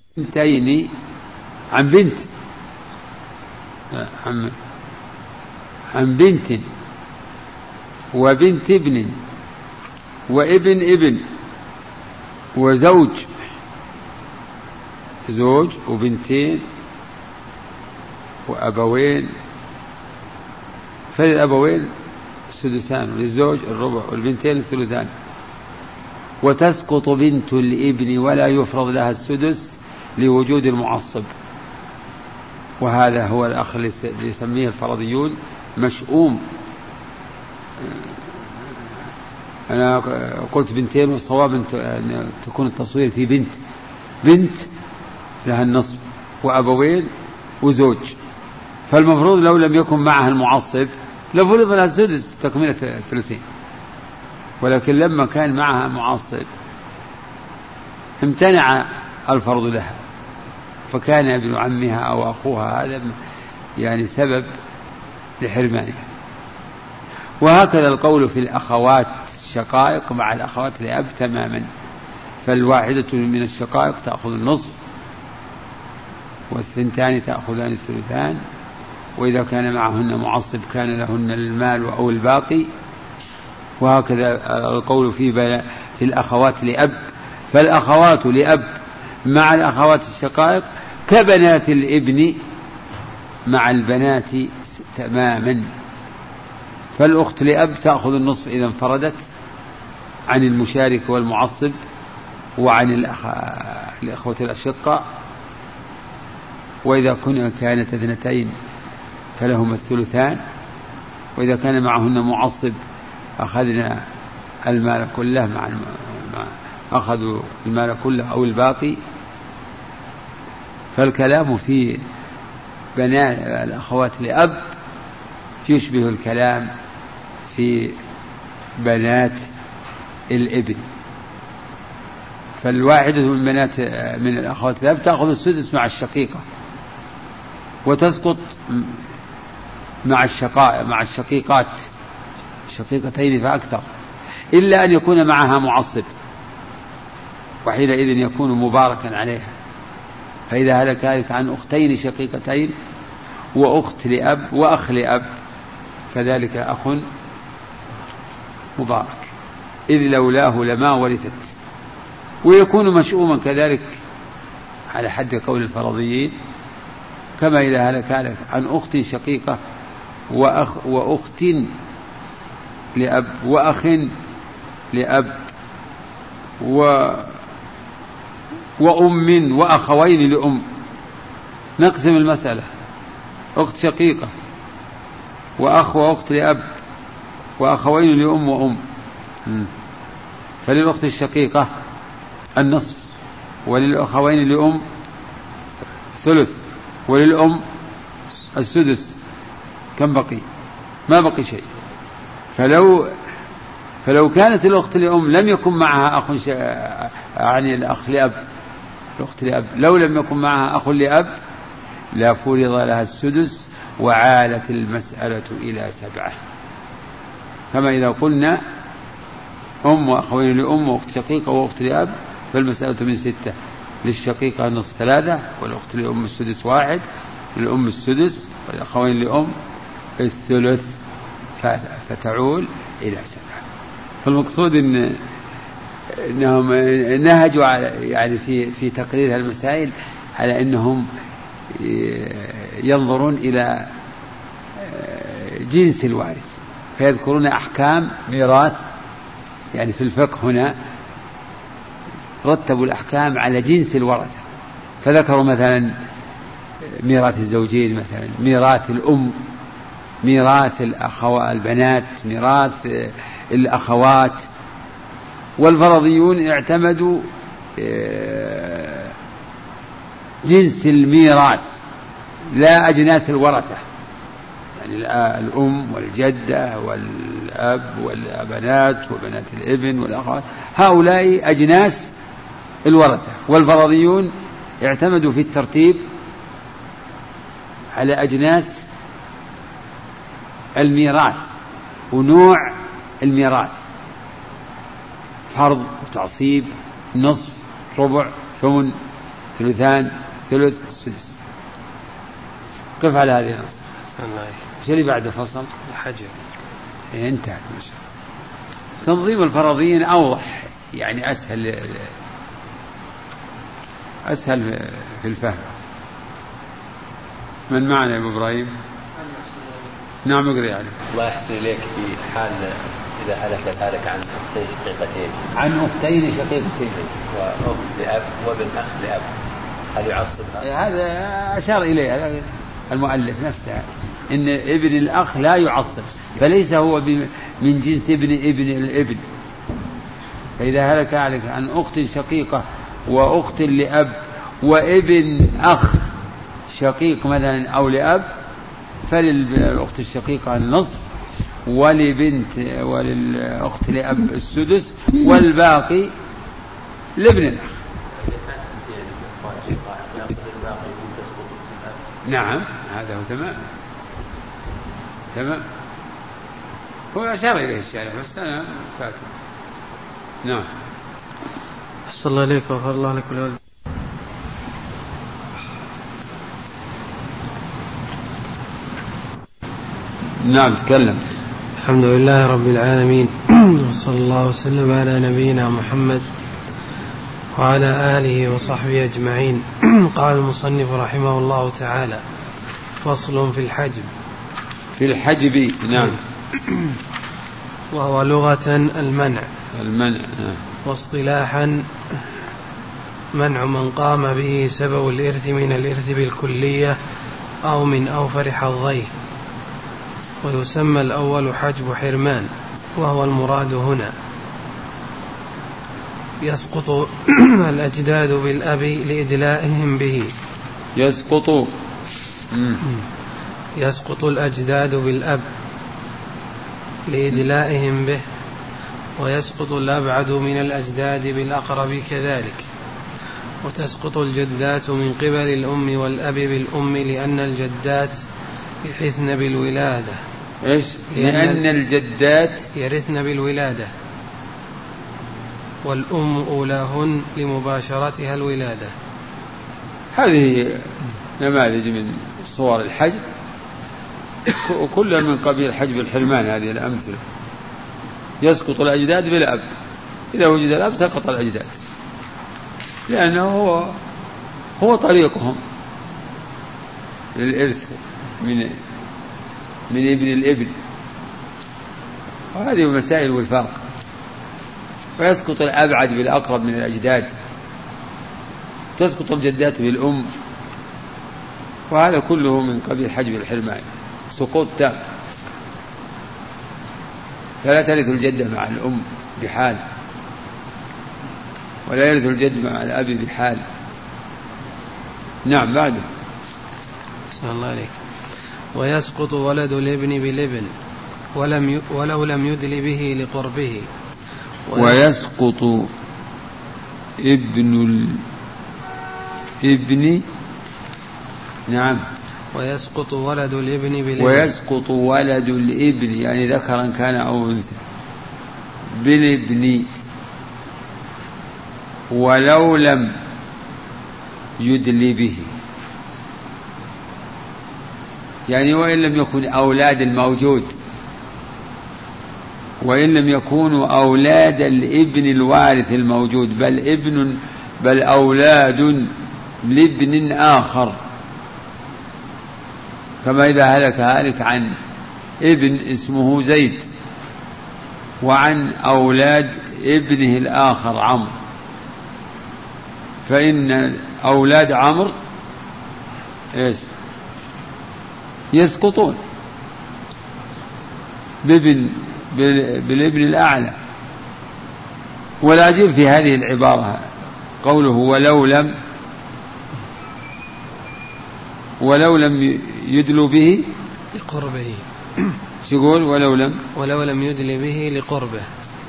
بنتين عن بنت، عن بنت وبنت ابن وابن ابن وزوج، زوج وبنتين وأبوين، فللأبوين السدسان وللزوج الربع والبنتين الثلثان. وتسقط بنت الابن ولا يفرض لها السدس لوجود المعصب، وهذا هو الأخ اللي يسميه الفرضيون مشؤوم. أنا قلت بنتين والصواب أن تكون التصوير في بنت، بنت لها النصف وأبوين وزوج، فالمفروض لو لم يكن معها المعصب لفرض لها السدس تكملة الثلثين، ولكن لما كان معها معصب امتنع الفرض لها، فكان ابن عمها أو أخوها هذا يعني سبب لحرمانها. وهكذا القول في الأخوات الشقائق مع الأخوات لأب تماما، فالواحدة من الشقائق تأخذ النصف والثنتان تأخذان الثلثان، وإذا كان معهن معصب كان لهن المال أو الباقي. وهكذا القول في الأخوات لأب، فالأخوات لأب مع الأخوات الشقائق كبنات الابن مع البنات تماما، فالأخت لأب تأخذ النصف إذا انفردت عن المشارك والمعصب وعن الأخوة الأشقاء، وإذا كانت اثنتين فلهما الثلثان، وإذا كان معهن معصب أخذنا المال كله أخذوا المال كله أو الباقي. فالكلام في بنات الأخوات لأب يشبه الكلام في بنات الابن، فالواحدة من الأخوات لأب تأخذ السدس مع الشقيقة، وتسقط مع الشقيقات شقيقتين فأكثر، إلا أن يكون معها معصب، وحينئذ يكون مباركا عليها. فإذا هلك ذلك عن أختين شقيقتين وأخت لأب وأخ لأب فذلك أخ مبارك، إذ لولاه لما ورثت. ويكون مشؤوما كذلك على حد قول الفرضيين، كما إذا هلك عن أخت شقيقة وأخت لأب وأخ لأب وأم وأخوين لأم، نقسم المسألة: أخت شقيقة وأخ وأخت لأب وأخوين لأم وأم، فللأخت الشقيقة النصف، وللأخوين لأم ثلث، وللأم السدس. كم بقي؟ ما بقي شيء. فلو كانت الأخت لأم لم يكن معها أخ يعني الأخ لأب، الأخت لأب لو لم يكن معها أخ لأب لا فرض لها السدس، وعالت المسألة إلى 7، كما إذا قلنا أم وأخوين لأم وأخت شقيقة وأخت لأب فالمسألة من 6، للشقيقة النصف 3، والأخت لأم السدس 1، للأم السدس، والأخوين لأم الثلث، فتعول إلى 7. فالمقصود إنهم نهجوا يعني في تقرير المسائل على أنهم ينظرون إلى جنس الوارث، فيذكرون أحكام ميراث. يعني في الفقه هنا رتبوا الأحكام على جنس الورثة، فذكروا مثلا ميراث الزوجين، مثلا ميراث الأم، ميراث البنات، ميراث الأخوات. والفرضيون اعتمدوا جنس الميراث لا أجناس الورثة، يعني الأم والجدة والأب والبنات وبنات الابن والأخوات، هؤلاء أجناس الورثة. والفرضيون اعتمدوا في الترتيب على أجناس الميراث ونوع الميراث: فرض وتعصيب، نصف، ربع، ثمن، ثلثان ثلث السدس. كيف على هذه النص؟ ايش اللي بعد فصل؟ الحجب. انتهت ما شاء الله. تنظيم الفرضيين أوضح، يعني أسهل في الفهم. من معنا يا أبو إبراهيم؟ نعم اقرأ عليه. الله يحسن إليك في حال إذا هلك الهالك عن أختين شقيقتين. عن أختين شقيقتين وأخت لأب وابن أخ لأب، هل يعصبها؟ هذا أشار إليه المؤلف نفسه، إن ابن الأخ لا يعصب، فليس هو من جنس ابن الابن. فإذا هلك عليك عن أخت شقيقة وأخت لأب وابن أخ شقيق مثلا أو لأب، فللأخت الشقيقة النصف، وللأخت لأب السدس، والباقي لابن الأخ. نعم هذا هو تمام. هو أشار إليه الشارع بس أنا فاتح. نعم. أحسن الله إليك وغفر الله لك ولوالديك. نعم تكلم. الحمد لله رب العالمين، وصلى الله وسلم على نبينا محمد وعلى آله وصحبه أجمعين. قال المصنف رحمه الله تعالى: فصل في الحجب. في الحجب نعم. وهو لغة المنع نعم. واصطلاحا منع من قام به سبب الإرث من الإرث بالكلية أو من أوفر حظيه. ويسمى الأول حجب حرمان، وهو المراد هنا. يسقط الأجداد بالأب لإدلائهم به. يسقط الأجداد بالأب لإدلائهم به، ويسقط الأبعد من الأجداد بالأقرب كذلك. وتسقط الجدات من قبل الأم والأب بالأم، لأن الجدات يرثن بالولادة. إيش؟ لأن الجدات يرثن بالولادة، والأم أولاهن لمباشرتها الولادة. هذه نماذج من صور الحجب، وكل من قبيل حجب الحرمان. هذه الأمثلة. يسقط الأجداد بالأب، إذا وجد الأب سقط الأجداد، لأنه هو طريقهم للإرث من ابن الابن، وهذه مسائل وفاق. ويسقط الأبعد بالأقرب من الأجداد، تسقط الجدات بالأم، وهذا كله من قبيل حجب الحرمان، سقوط تام. فلا ترث الجدة مع الأم بحال، ولا يرث الجد مع الأب بحال. نعم بعده. صلى الله عليك. ويسقط ولد الابن بالابن ولو لم يدل به لقربه. ويسقط ابن الابن. نعم. ويسقط ولد الابن بالابن. ويسقط ولد الابن، يعني ذكرا كان أو أنثى، بالابن ولو لم يدل به، يعني وإن لم يكن أولاد الموجود، وإن لم يكونوا أولاد الابن الوارث الموجود، بل أولاد لابن آخر، كما إذا هلك عن ابن اسمه زيد وعن أولاد ابنه الآخر عمرو، فإن أولاد عمرو إيش؟ يسقطون بالابن الأعلى. والعجيب في هذه العبارة قوله ولو لم يدلوا به لقربه. يقول ولو لم يدل به لقربه.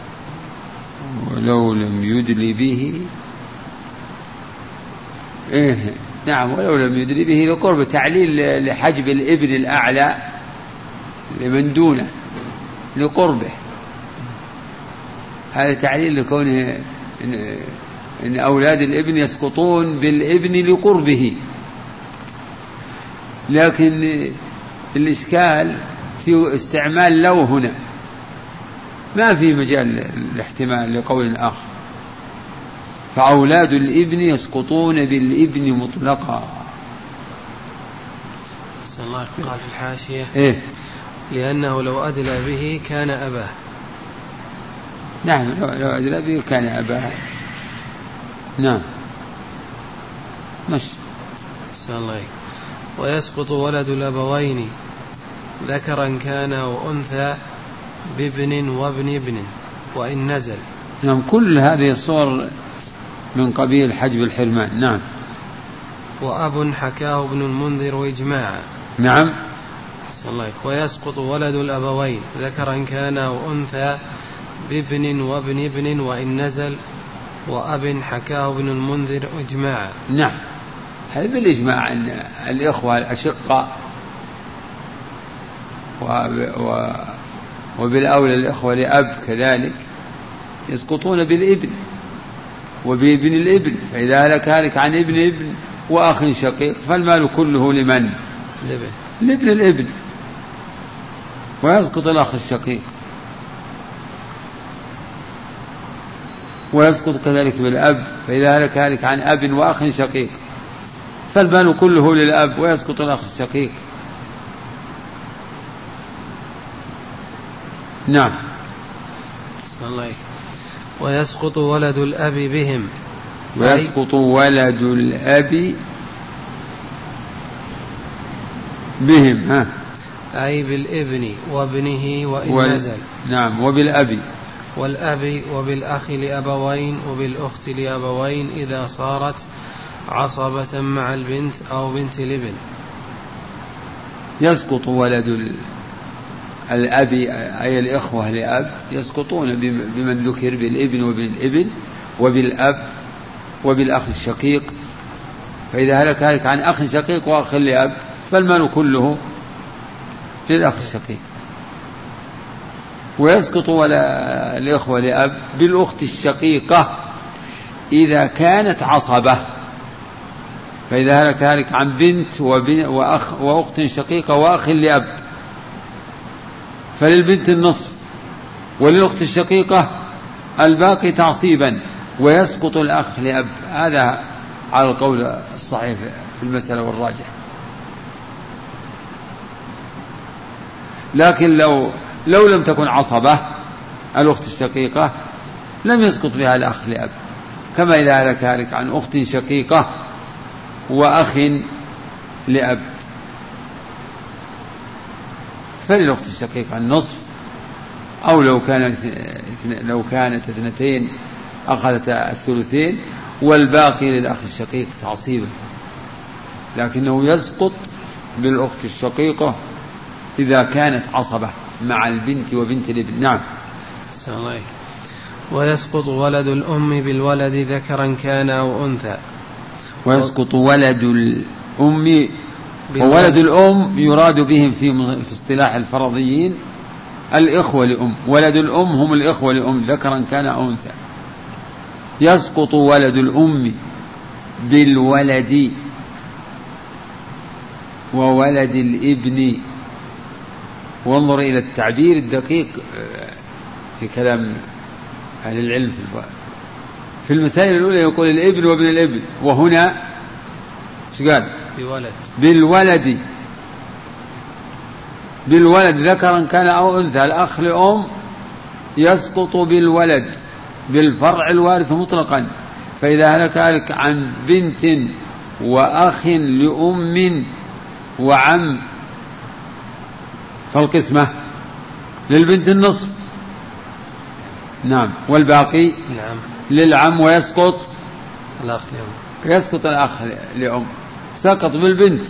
ولو لم يدل به إيه نعم، ولو لم يدل به لقربه، تعليل لحجب الابن الأعلى لمن دونه لقربه. هذا تعليل لكونه إن أولاد الابن يسقطون بالابن لقربه، لكن الإشكال في استعمال لو هنا، ما في مجال الاحتمال لقول آخر. فأولاد الابن يسقطون بالابن مطلقا. الله قال في الحاشية إيه؟ لأنه لو أدلى به كان أباه. نعم، لو أدلى به كان أباه. نعم، مش الله. ويسقط ولد الأبوين ذكرا كان أو أنثى بابن وابن ابن وإن نزل. نعم، كل هذه الصور من قبيل حجب الحرمان. نعم. وأب حكاه ابن المنذر إجماعا. نعم. الله. ويسقط ولد الأبوين ذكرا كان أو أنثى بابن وابن ابن وإن نزل وأب حكاه ابن المنذر إجماعا. نعم، هذا بالإجماع أن الإخوة الأشقاء وبالأولى الإخوة لأب كذلك يسقطون بالابن وبابن الابن، فإذا هلك هالك عن ابن ابن وأخ شقيق فالمال كله لمن؟ لابن الابن، ويسقط الأخ الشقيق. ويسقط كذلك بالأب، فإذا هلك هالك عن أب وأخ شقيق فالمال كله للأب ويسقط الأخ الشقيق. نعم. الله. ويسقط ولد الأب بهم. ويسقط ولد الأب بهم، ها، أي بالابن وابنه وإن نزل. نعم، وبالأب والأب وبالأخ لأبوين وبالأخت لأبوين إذا صارت عصبة مع البنت أو بنت الابن. يسقط ولد الأب أي الإخوة لأب يسقطون بمن ذكر بالابن وابن الابن وبالأب وبالأخ الشقيق، فإذا هلك هلك عن أخ شقيق وأخ لأب فالمال كله للأخ الشقيق. ويسقط ولا الإخوة لأب بالأخت الشقيقة إذا كانت عصبة، فإذا هلك هلك عن بنت وأخ وأخت شقيقة وأخ لأب فللبنت النصف وللأخت الشقيقة الباقي تعصيبا، ويسقط الأخ لأب. هذا على القول الصحيح في المسألة والراجح. لكن لو لم تكن عصبة الأخت الشقيقة لم يسقط بها الأخ لأب، كما إذا هلك هالك عن أخت شقيقة وأخ لأب فللأخت الشقيقة النصف، أو لو كانت اثنتين أخذت الثلثين والباقي للأخ الشقيق تعصيبا، لكنه يسقط بالأخت الشقيقة إذا كانت عصبة مع البنت وبنت الابن. نعم. ويسقط ولد الأم بالولد ذكرا كان أو أنثى. ويسقط ولد الأم، وولد الأم يراد بهم في اصطلاح الفرضيين الإخوة لأم. ولد الأم هم الإخوة لأم ذكرا كان أو أنثى. يسقط ولد الأم بالولد وولد الابن. وانظر إلى التعبير الدقيق في كلام أهل العلم في المسائل الأولى يقول الابن وابن الابن، وهنا ايش قال؟ بالولد ذكرا كان أو أنثى. الأخ لأم يسقط بالولد بالفرع الوارث مطلقا، فإذا هلك عن بنت وأخ لأم وعم فالقسمة للبنت النصف. نعم. والباقي للعم. ويسقط الأخ لأم. يسقط الأخ لأم، سقط بالبنت.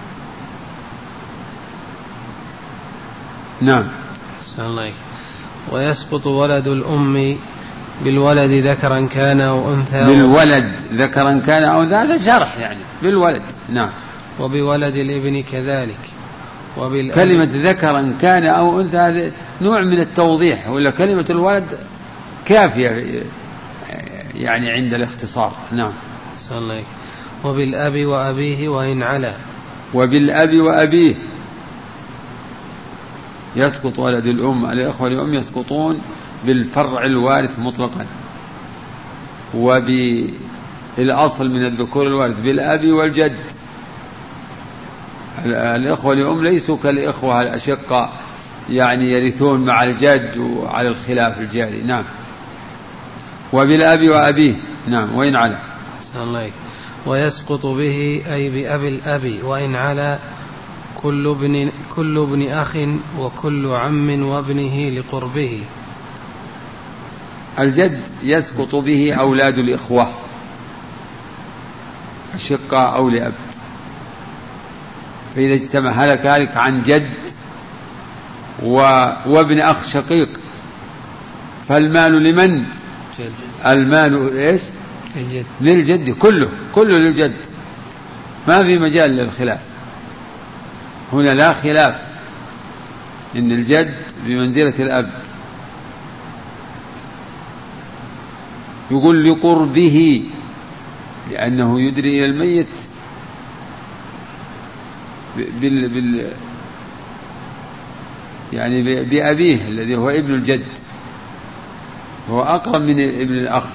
نعم. ويسقط ولد الأم بالولد ذكرا كان أو أنثى. بالولد ذكرا كان أو أنثى، هذا شرح يعني بالولد. نعم. وبولد الابن كذلك. كلمة ذكرا كان أو أنثى هذا نوع من التوضيح، ولا كلمة الولد كافية يعني عند الاختصار. نعم. صلى الله عليك. وبالأب وأبيه وإن علا. وبالأب وأبيه يسقط ولد الأم. الإخوة الأم يسقطون بالفرع الوارث مطلقا، وبالأصل من الذكور الوارث بالأب والجد. الإخوة الأم ليسوا كالإخوة الأشقاء يعني يرثون مع الجد وعلى الخلاف الجاري. نعم. وبالأب وأبيه. نعم. وإن علا. ويسقط به أي بأب الأب وإن علا كل ابن أخ وكل عم وابنه لقربه. الجد يسقط به أولاد الإخوة الشقاء أو لأب، فإذا اجتمع هلك هالك عن جد وابن أخ شقيق فالمال لمن؟ جد. المال إيش؟ الجد. للجد كله للجد، ما في مجال للخلاف هنا، لا خلاف إن الجد بمنزلة الأب. يقول لقربه لأنه يدري إلى الميت يعني بأبيه الذي هو ابن الجد، هو أقرب من ابن الأخ،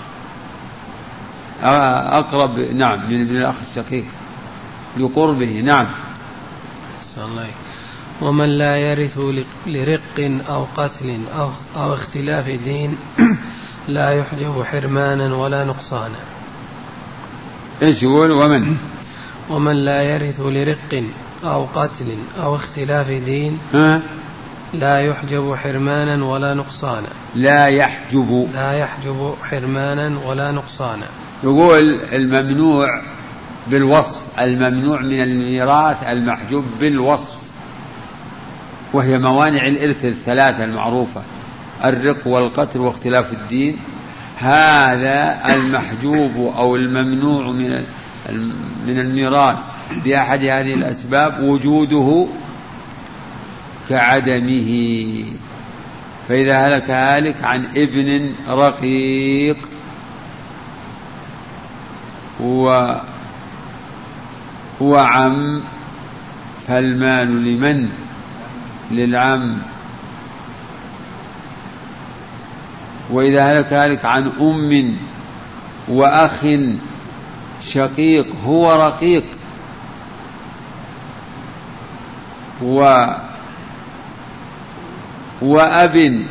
أقرب نعم من ابن الأخ الشقيق لقربه. نعم. ومن لا يرث لرق أو قتل أو اختلاف دين لا يحجب حرمانا ولا نقصانا. إيش يقول؟ ومن لا يرث لرق أو قتل أو اختلاف دين لا يحجب حرمانا ولا نقصانا. لا يحجب حرمانا ولا نقصانا. يقول الممنوع بالوصف، الممنوع من الميراث المحجوب بالوصف، وهي موانع الإرث الثلاثة المعروفة: الرق والقتل واختلاف الدين. هذا المحجوب أو الممنوع من الميراث بأحد هذه الأسباب وجوده كعدمه. فإذا هلك هالك عن ابن رقيق وعم فالمال لمن؟ للعم. وإذا هلك هالك عن أم وأخ شقيق هو رقيق وأب،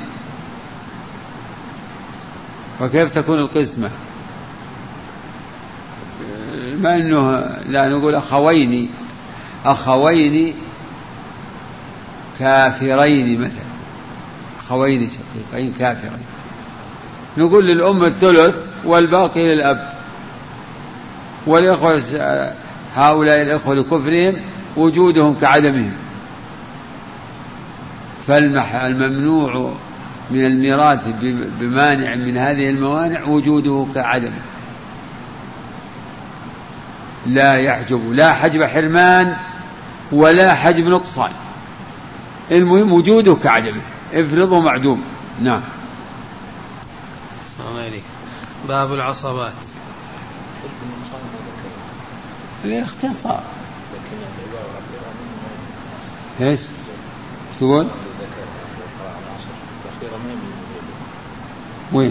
فكيف تكون القسمة؟ ما أنه لا نقول أخوين كافرين مثلا، أخوين شقيقين كافرين، نقول للأم الثلث والباقي للأب، والإخوة هؤلاء الإخوة لكفرهم وجودهم كعدمهم. فالممنوع من الميراث بمانع من هذه الموانع وجوده كعدمه، لا يحجب، لا حجب حرمان ولا حجب نقصان، المهم وجوده كعدمه، افرضه معدوم. نعم. باب العصبات. الاختصار. ايش تقول؟ وين؟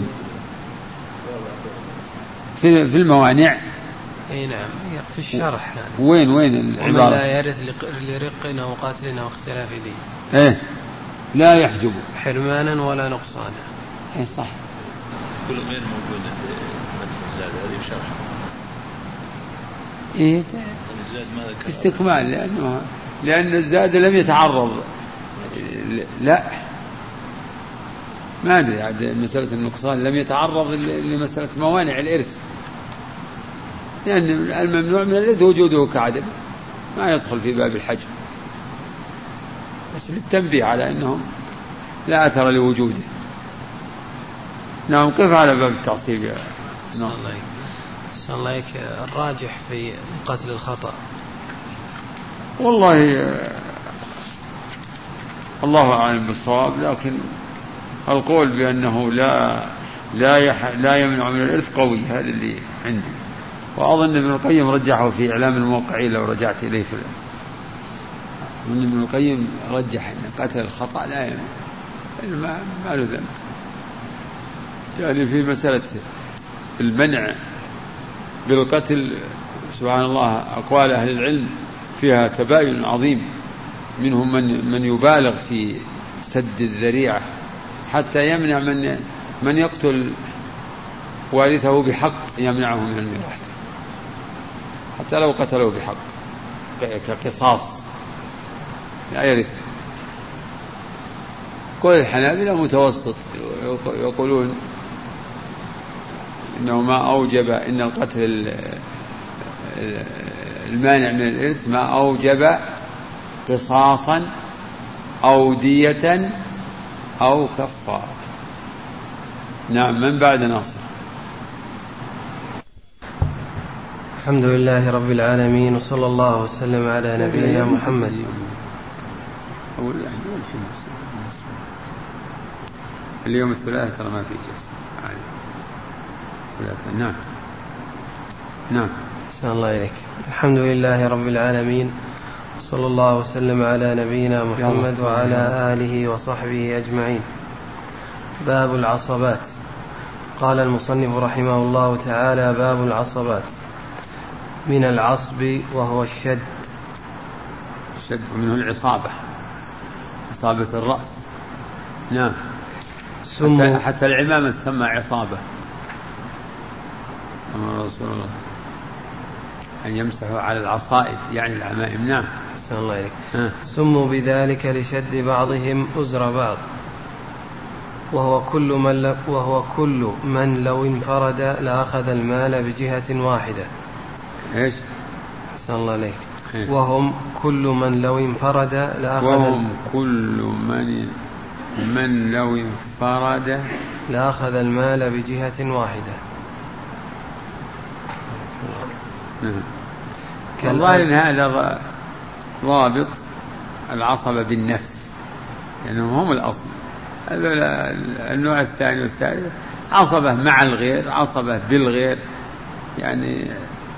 في الموانع. اي نعم في الشرح يعني. وين العبارة؟ ومن لا يرث لرق أو قاتل أو اختلاف دين. ايه لا يحجب حرمانا ولا نقصانا. ايه صح. كل غير موجود في الزاد هذه شرح. ايه استكمال، لأن الزاد لم يتعرض. لا ما أدري عاد مسألة النقصان لم يتعرض لمسألة موانع الإرث، لأن الممنوع من الإرث وجوده كعدم، ما يدخل في باب الحجم، بس للتنبيه على أنهم لا أثر لوجوده. نعم. كيف على باب التعصيب يا ناصر؟ صلى الله عليك. الراجح في قتل الخطأ والله الله أعلم بالصواب، لكن القول بأنه لا يمنع من الإرث قوي. هذا اللي عندي، وأظن ابن القيم رجحه في إعلام الموقعين لو رجعت إليه ابن القيم رجح أن قتل الخطأ لا يمنع، ما له ذنب. يعني في مسألة المنع بالقتل سبحان الله أقوال أهل العلم فيها تباين عظيم، منهم من يبالغ في سد الذريعة حتى يمنع من يقتل وارثه بحق، يمنعه من الميراث حتى لو قتله بحق كقصاص لا يرث. قول الحنابلة متوسط، يقولون إنه ما أوجب إن القتل المانع من الإرث ما أوجب قصاصا أو دية أو كفارة. نعم. من بعد ناصر؟ الحمد لله رب العالمين، وصلى الله وسلم على نبينا محمد. اليوم الثلاثاء ترى ما في جلسة. نعم نعم. أحسن الله إليك. الحمد لله رب العالمين، صلى الله وسلم على نبينا محمد وعلى آله وصحبه أجمعين. باب العصبات. قال المصنف رحمه الله تعالى: باب العصبات. من العصب وهو الشد ومنه العصابة، عصابة الرأس. نعم. حتى العمامة تسمى عصابة. أمر رسول الله أن يمسحوا على العصائب يعني العمائم. نعم. أحسن الله إليك. سموا بذلك لشد بعضهم أزر بعض، وهو كل من لو انفرد لأخذ المال بجهة واحدة. إيش؟ أحسن الله إليك. وهم كل من لو انفرد لأخذ المال بجهة واحدة. والله إن هذا ضابط العصبة بالنفس، لأنهم هم الأصل. النوع الثاني والثالث عصبة مع الغير، عصبة بالغير. يعني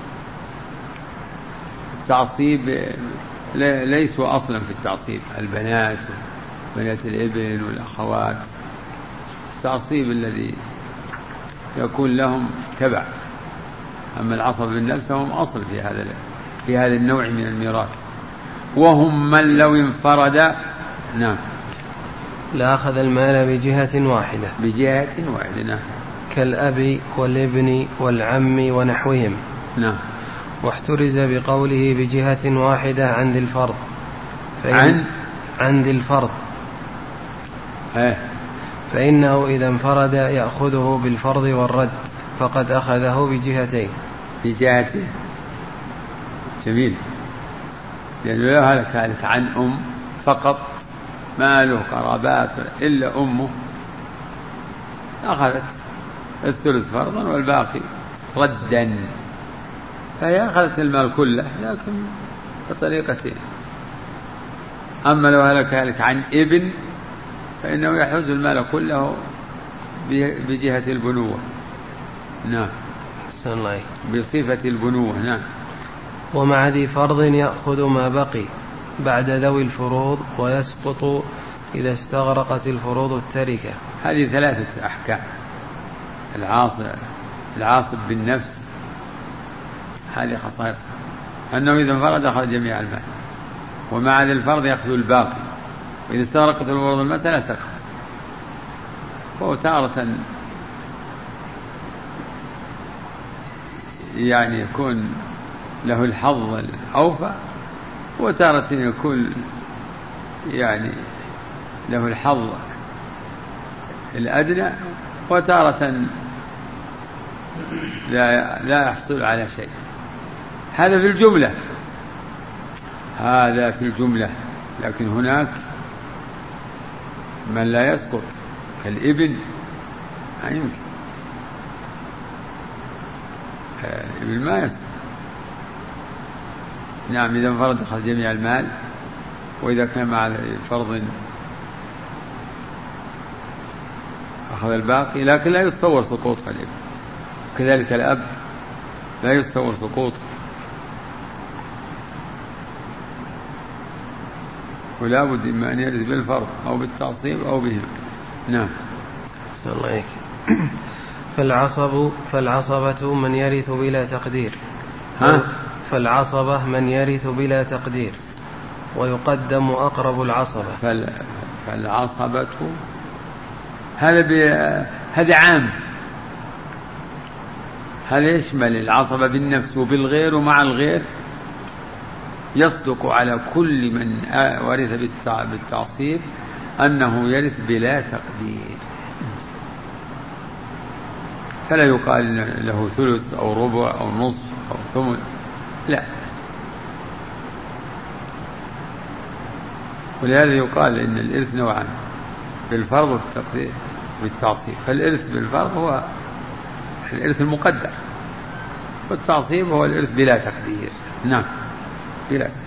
التعصيب ليسوا أصلا في التعصيب، البنات وبنات الابن والأخوات. التعصيب الذي يكون لهم تبع، أما العصبة بالنفس هم أصل في هذا النوع من الميراث. وهم من لو انفرد. نعم. لأخذ المال بجهة واحدة. نعم. كالأب والابن والعم ونحوهم. نعم. واحترز بقوله بجهة واحدة عند الفرض. عند الفرض. فإنه إذا انفرد يأخذه بالفرض والرد، فقد أخذه بجهتين. جميل. لأنه لو هلك عن فقط ما له قرابات إلا أمه، أخذت الثلث فرضا والباقي ردا، فهي أخذت المال كله لكن بطريقتين. أما لو هلك عن ابن فإنه يحوز المال كله بجهة البنوة. نعم. بصفة البنوة. نعم. ومع ذي فرض يأخذ ما بقي بعد ذوي الفروض، ويسقط إذا استغرقت الفروض التركة. هذه 3 أحكام. العاصب بالنفس هذه خصائص، أنه إذا انفرد أخذ جميع المال، ومع ذي الفرض يأخذ الباقي، وإذا استغرقت الفروض المسألة سقط. وهو تارة يعني يكون له الحظ الأوفى، وتارة يكون يعني له الحظ الأدنى، وتارة لا يحصل على شيء. هذا في الجملة. لكن هناك من لا يسقط كالابن، ما يمكن. الابن ما يسقط. نعم. إذا انفرد أخذ جميع المال، وإذا كان مع فرض أخذ الباقي، لكن لا يتصور سقوطها الابن. كذلك الأب لا يتصور سقوطه، ولا بد إما أن يرث بالفرض أو بالتعصيب أو بهم. نعم. الله فالعصبة من يرث بلا تقدير. فالعصبة من يرث بلا تقدير، ويقدم أقرب العصبة. فالعصبة هذا عام، هذا يشمل العصبة بالنفس وبالغير ومع الغير، يصدق على كل من ورث بالتعصيب أنه يرث بلا تقدير، فلا يقال له ثلث أو ربع أو نصف أو ثمن، لا. ولهذا يقال إن الإرث نوعان، بالفرض والتقدير بالتعصيب. فالإرث بالفرض هو الإرث المقدر، والتعصيب هو الإرث بلا تقدير. نعم، بلا تقدير.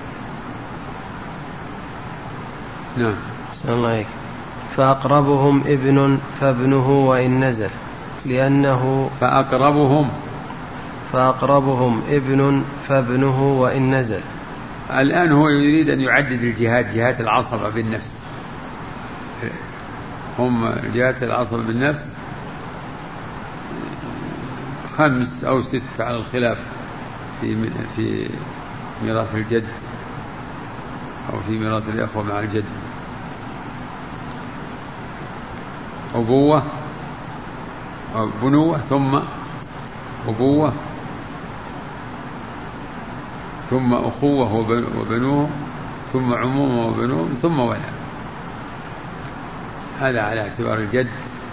نعم. الله. فأقربهم ابن فابنه وإن نزل، لأنه فأقربهم ابن فابنه وإن نزل. الآن هو يريد أن يعدد الجهات، جهات العصبة بالنفس. هم جهات العصبة بالنفس 5 أو 6 على الخلاف في ميراث الجد أو في ميراث الإخوة مع الجد. أبوة أو بنوة، ثم أبوة، ثم أخوة وبنوه، ثم عمومة وبنوه، ثم ولد. هذا على اعتبار الجد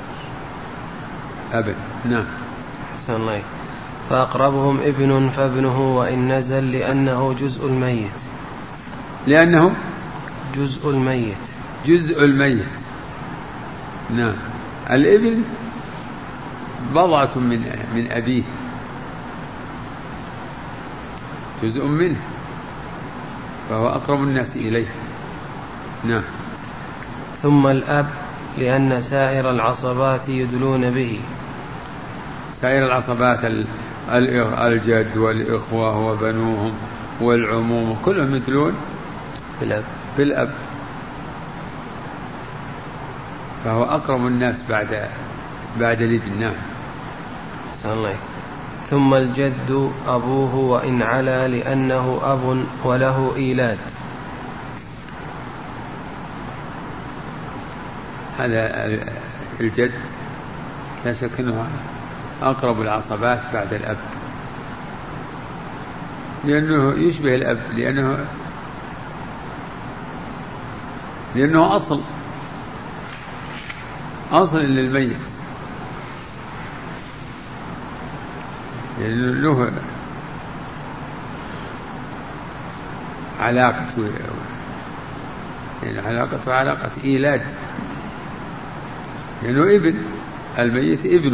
أبد. نعم. الله. فأقربهم ابن فابنه وإن نزل، لأنه جزء الميت. لأنه جزء الميت. جزء الميت. نعم. الابن بضعة من أبيه، جزء منه، فهو أقرب الناس إليه. نعم. ثم الأب، لأن سائر العصبات يدلون به. سائر العصبات الجد والإخوة وبنوهم والعموم كلهم يدلون بالأب، فهو أقرب الناس بعد الابن. نعم. الله. ثم الجد أبوه وإن علا، لأنه أب وله إيلاد. هذا الجد لا شك أنه أقرب العصبات بعد الأب، لأنه يشبه الأب، لأنه أصل للميت، يعني له علاقة، يعني علاقة إيلاد، لأنه يعني ابن الميت ابنه،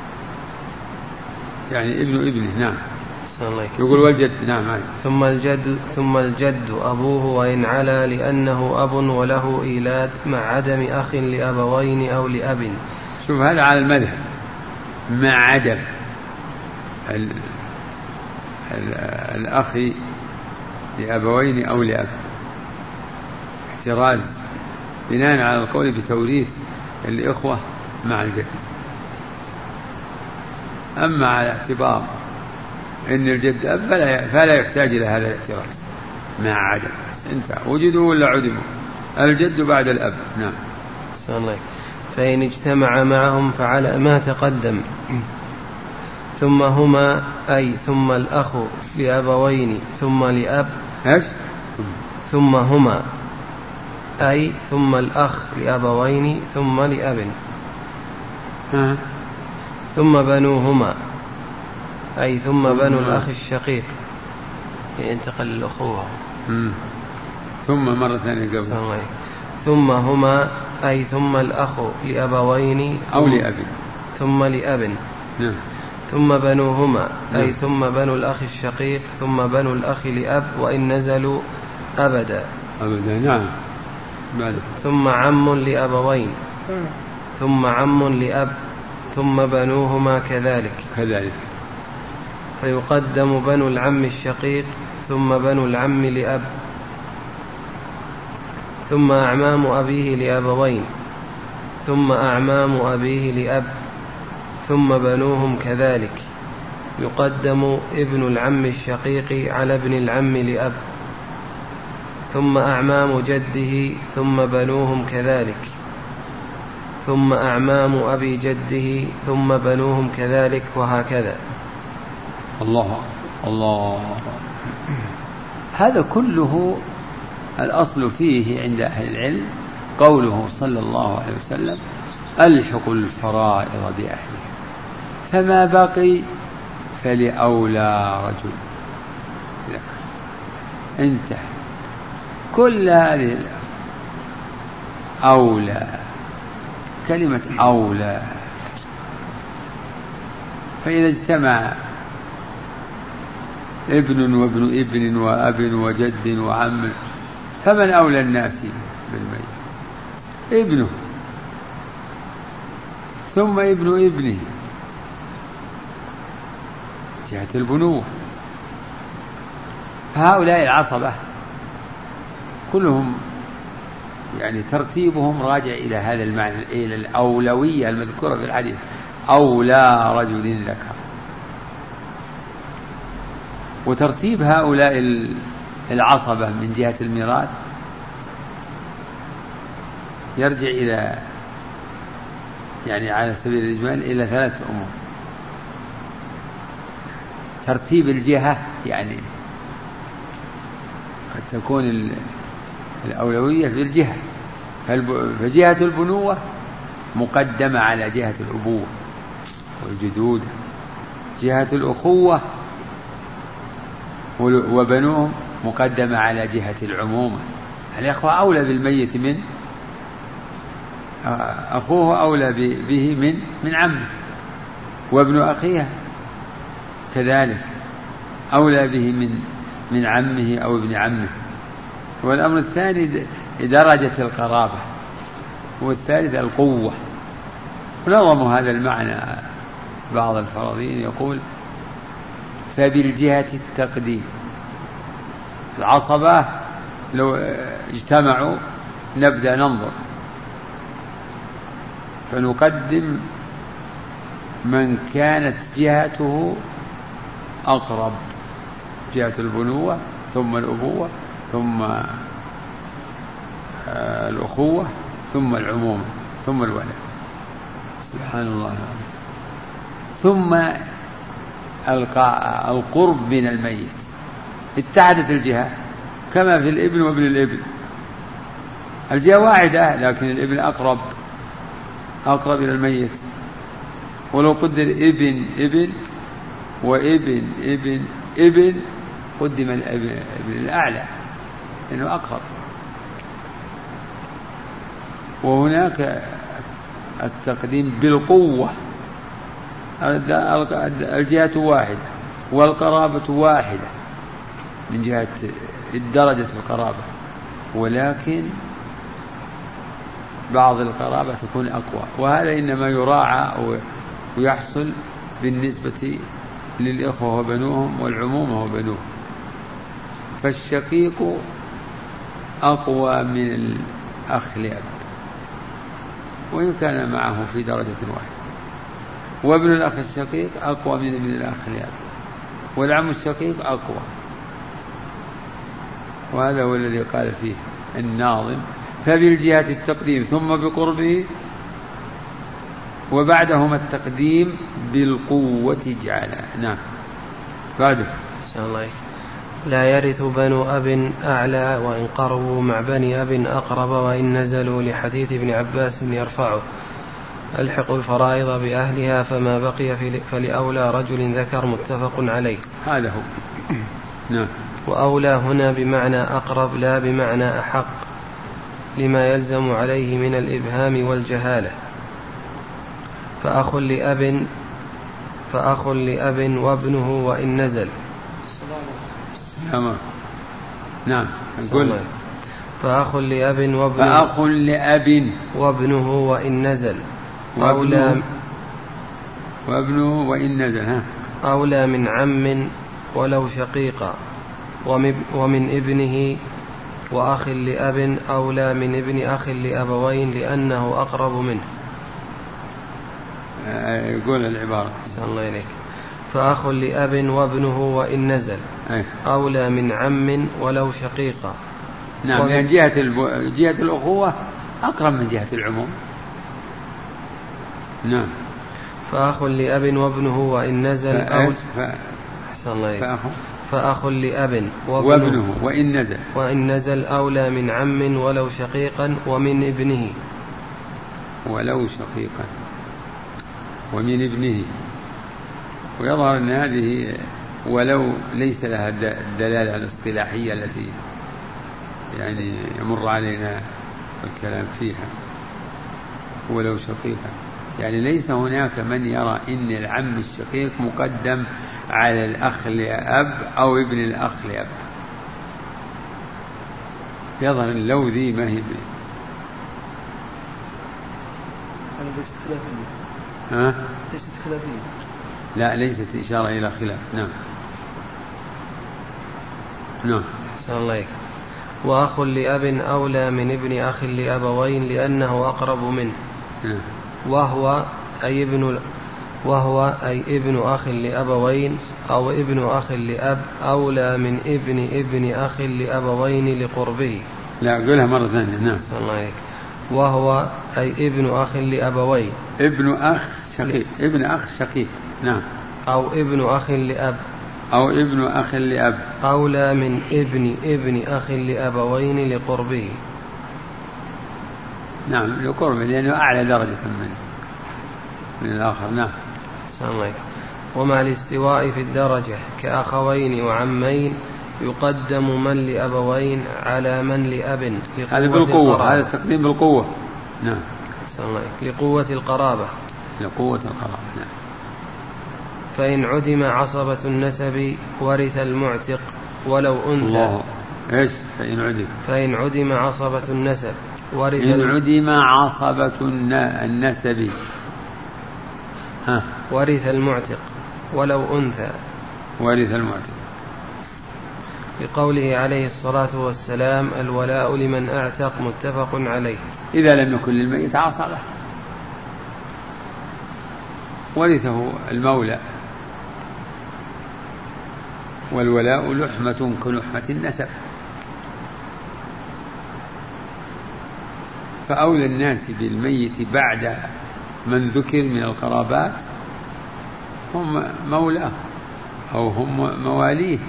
يعني ابن ابنه. نعم. يقول والجد. نعم. ثم الجد أبوه وإن علا، لأنه أب وله إيلاد، مع عدم أخ لأبوين أو لأب. شوف، هذا على المذهب، مع عدم الأخ لأبوين أو لأب، احتراز بناء على القول بتوريث الإخوة مع الجد. أما على اعتبار إن الجد أب فلا يحتاج إلى هذا الاحتراز مع عدم. انت وجدوا ولا عدموا، الجد بعد الأب. نعم. فإن اجتمع معهم فعلى ما تقدم. ثم هما، أي ثم الأخ لأبوين ثم لأب. ثم هما، أي ثم الأخ لأبوين ثم لأب. ثم بنوهما، أي ثم بنو الأخ الشقيق، ينتقل الأخوة. ثم مرة ثانية قبل. ثم هما، أي ثم الأخ لأبوين أو لأب، ثم لأب. ثم بنوهما، أي ثم بنو الأخ الشقيق، ثم بنو الأخ لأب وإن نزلوا أبدا. نعم. ثم عم لأبوين، ثم عم لأب ثم بنوهما كذلك فيقدم بنو العم الشقيق ثم بنو العم لأب ثم أعمام أبيه لأبوين ثم أعمام أبيه لأب ثم بنوهم كذلك. يقدم ابن العم الشقيق على ابن العم لأب ثم أعمام جده ثم بنوهم كذلك ثم أعمام أبي جده ثم بنوهم كذلك وهكذا. الله هذا كله الأصل فيه عند أهل العلم قوله صلى الله عليه وسلم ألحق الفرائض بأهلها فما بقي فلأولى رجل. انتهى كل هذه أولى، كلمة أولى. فإذا اجتمع ابن وابن ابن وأب وجد وعم فمن أولى الناس بالميت؟ ابنه ثم ابن ابنه جهة البنوة. فهؤلاء العصبة كلهم يعني ترتيبهم راجع إلى هذا المعنى، إلى الأولوية المذكورة في الحديث أولى رجل ذكر. وترتيب هؤلاء العصبة من جهة الميراث يرجع إلى يعني على سبيل الإجمال إلى 3 أمور. ترتيب الجهة يعني قد تكون الأولوية في الجهة، فجهة البنوة مقدمة على جهة الأبوة والجدود. جهة الأخوة وبنوهم مقدمة على جهة العمومة. الأخوة أولى بالميت من أخوه، أولى به من عمه، وابن أخيه كذلك أولى به من عمه أو ابن عمه. والأمر الثاني درجة القرابة، والثالث القوة. ونظموا هذا المعنى بعض الفراضين يقول فبالجهة التقديم العصبة لو اجتمعوا نبدأ ننظر فنقدم من كانت جهته أقرب، جهة البنوة ثم الأبوة ثم الأخوة ثم العمومة ثم الولد. سبحان الله. ثم القرب من الميت. اتعدت الجهة كما في الابن وابن الابن، الجهة واحدة لكن الابن أقرب إلى الميت. ولو قدر ابن ابن وابن ابن ابن قدم الابن الأعلى لأنه أقرب. وهناك التقديم بالقوة، الجهة واحدة والقرابة واحدة من جهة درجة القرابة، ولكن بعض القرابة تكون أقوى، وهذا إنما يراعى ويحصل بالنسبة للإخوة وبنوهم والعمومة وبنوهم. فالشقيق أقوى من الأخ لأب وإن كان معه في درجة واحدة، وابن الأخ الشقيق أقوى من ابن الأخ لأب، والعم الشقيق أقوى. وهذا هو الذي قال فيه الناظم فبالجهة التقديم ثم بقربه وبعدهما التقديم بالقوة جعلا. نعم. بعده الله لا يرث بنو أب أعلى وإن قربوا مع بني أب أقرب وإن نزلوا، لحديث ابن عباس يرفعه ألحق الفرائض بأهلها فما بقي فلأولى رجل ذكر، متفق عليه. هذا هو. نعم. وأولى هنا بمعنى أقرب لا بمعنى أحق، لما يلزم عليه من الإبهام والجهالة. فأخ لأب وابنه وإن نزل. نعم. نقول فأخ لأب وابنه وإن نزل. وابنه وإن نزل أولى من عم ولو شقيقا، ومن ابنه وأخ لأب أولى من ابن أخ لأبوين لأنه أقرب منه. يقول العبارة الله إليك. فأخ لأب وابنه وإن نزل أولى من عم ولو شقيقا. نعم، لأن جهة الأخوة أقرب من جهة العموم. نعم. فأخ لأب وابنه وإن نزل فأخ لأب وابنه وإن نزل أولى من عم ولو شقيقا ومن ابنه ويظهر أن هذه ولو ليس لها الدلالة الاصطلاحية التي يعني يمر علينا الكلام فيها. ولو شقيقا يعني ليس هناك من يرى إن العم الشقيق مقدم على الأخ لأب أو ابن الأخ لأب. يظهر لو ذي ما هي ليست خلافية. لا، ليست إشارة إلى خلاف. نعم. الله. وأخ لأب أولى من ابن أخ لأبوين لأنه أقرب منه. وهو أي ابن أخ لأبوين أو ابن أخ لأب أولى من ابن أخ لأبوين لقربه. لا، قولها مرة ثانية. نعم. الله. وهو أي ابن أخ لأبوين ابن أخ شقيق. نعم. أو ابن أخ لأب أولى من ابن أخ لأبوين لقربه. نعم، لقربه لأنه أعلى درجة من الآخر. نعم. ومع الاستواء في الدرجة كأخوين وعمين يقدم من لأبوين على من لأب. هذا بالقوة، هذا التقديم بالقوة. نعم. لقوة القرابة. نعم. فإن عدم عصبة النسب ورث المعتق ولو أنثى. الله. إيش؟ فإن عدم عصبة النسب ورث المعتق ولو أنثى. لقوله عليه الصلاة والسلام الولاء لمن أعتق، متفق عليه. إذا لم يكن للميت عصبة ورثه المولى، والولاء لحمة كلحمة النسب. فأولى الناس بالميت بعد من ذكر من القرابات هم مولاه أو هم مواليه.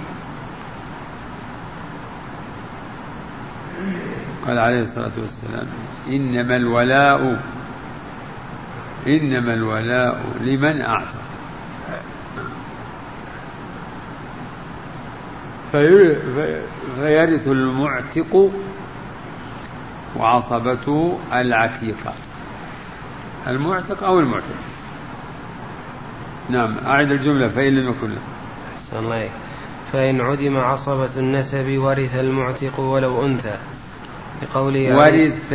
قال عليه الصلاة والسلام إنما الولاء لمن أعتق. فيرث المعتق وعصبته العتيقة، المعتق أو المعتق. نعم. أعد الجملة. فإن لم يكن له. فإن عدم عصبة النسب ورث المعتق ولو أنثى. لقوله ورث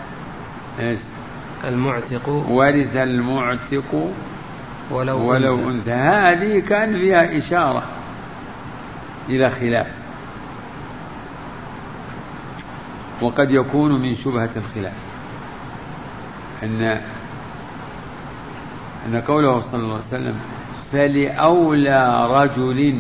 المعتق ولو أنثى. هذه كان فيها إشارة إلى خلاف، وقد يكون من شبهة الخلاف أن قوله صلى الله عليه وسلم فلأولى رجل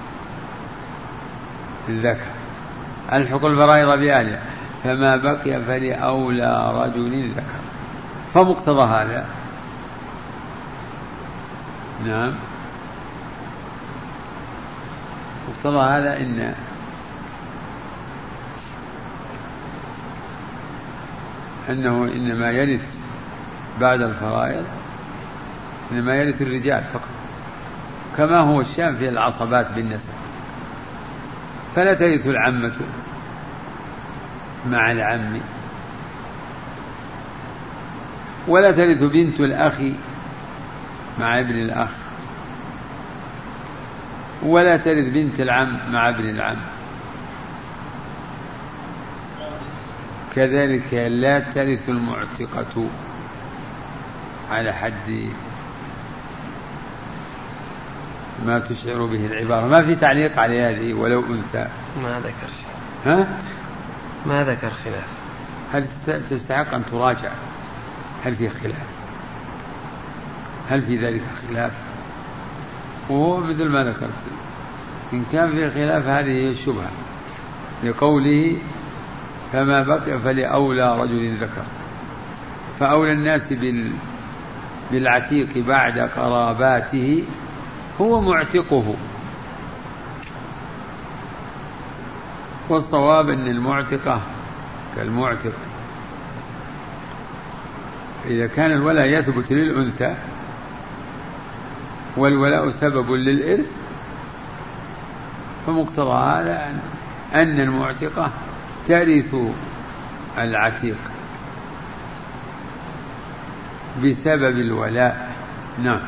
ذكر ألحق الفرائض بأهلها فما بقي فلأولى رجل ذكر. فمقتضى هذا نعم، مقتضى هذا أنه إنما يرث بعد الفرائض، إنما يرث الرجال فقط، كما هو الشأن في العصبات بالنسب. فلا ترث العمة مع العم، ولا ترث بنت الأخ مع ابن الأخ، ولا ترث بنت العم مع ابن العم. كذلك لا ترث المعتقة على حد ما تشعر به العبارة. ما في تعليق على هذه ولو أنثى. ما ذكر شيء. ها؟ ما ذكر خلاف. هل تستحق أن تراجع؟ هل في خلاف؟ هل في ذلك خلاف؟ وهو مثل ما ذكرت، إن كان في خلاف هذه هي الشبهة، لقوله فما بقي فلأولى رجل ذكر، فأولى الناس بالعتيق بعد قراباته هو معتقه. والصواب أن المعتقة كالمعتق، إذا كان الولاء يثبت للأنثى والولاء سبب للإرث فمقتضى هذا أن المعتقة ترث العتيق بسبب الولاء. نعم.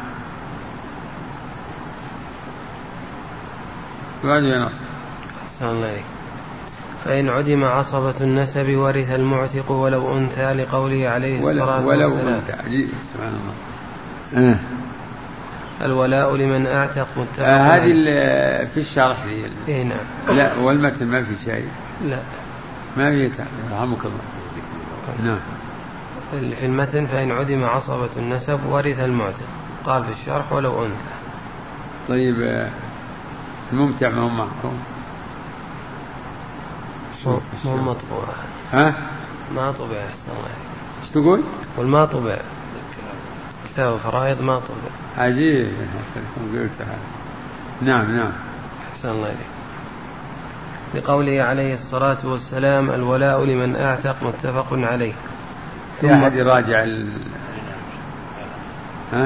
بعد يا نصر. أحسن الله عليك. فإن عدم عصبة النسب ورث المعتق ولو أنثى، لقوله عليه الصلاة والسلام ولو أنثى. سبحان الله. الولاء لمن أعتق متفق هذه في الشرح دي. إيه نعم. لا والمتن ما في شيء. لا ما في تعليق. رحمك الله. نعم. في المتن فإن عدم عصبة النسب ورث المعتق، قال في الشرح ولو أنثى. طيب الممتع ما هو معكم؟ مو مطبوع. ها؟ ما طبع. أحسن الله عليك. ايش تقول؟ والما طبع كتاب فرائض ما طبع. عجيب. قلتها. نعم نعم. أحسن الله عليك. لقوله عليه الصلاة والسلام الولاء لمن أعتق متفق عليه. في أحد يراجع ها؟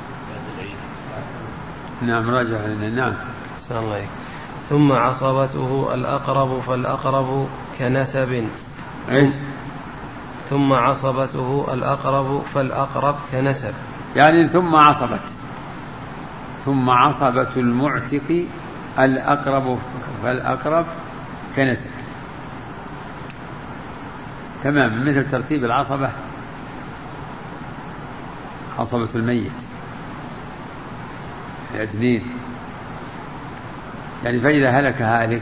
نعم راجع لنا. نعم. أحسن الله عليك. ثم عصبته الأقرب فالأقرب كنسب. إيش؟ ثم عصبته الأقرب فالأقرب كنسب، يعني ثم عصبة المعتق الأقرب فالأقرب كنسب. تمام، مثل ترتيب العصبة، عصبة الميت الاثنين. يعني فإذا هلك هالك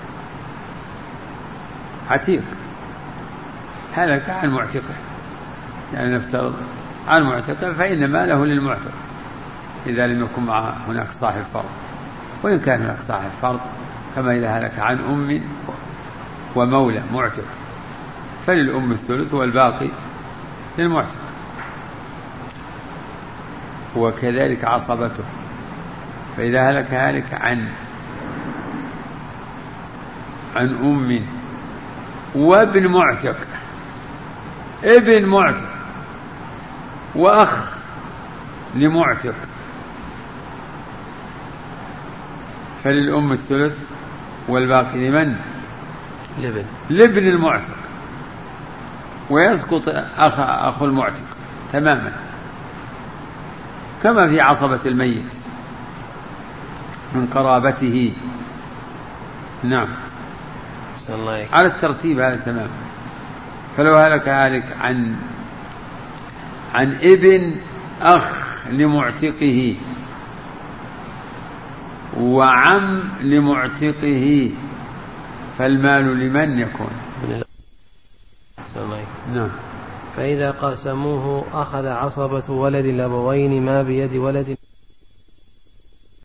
عتيق هلك عن معتقه، يعني نفترض عن معتقه فإن ماله للمعتق إذا لم يكن مع هناك صاحب فرض، وإن كان هناك صاحب فرض كما إذا هلك عن أم ومولى معتق فللأم الثلث والباقي للمعتق. وكذلك عصبته، فإذا هلك هالك عن أم وابن معتق، ابن معتق وأخ لمعتق فللأم الثلث والباقي لمن؟ لابن المعتق، ويسقط أخو المعتق تماما كما في عصبة الميت من قرابته. نعم على الترتيب هذا تمام. فلو هلك هالك عن ابن أخ لمعتقه وعم لمعتقه فالمال لمن يكون؟ نعم. فإذا قاسموه أخذ عصبة ولد الأبوين ما بيد ولد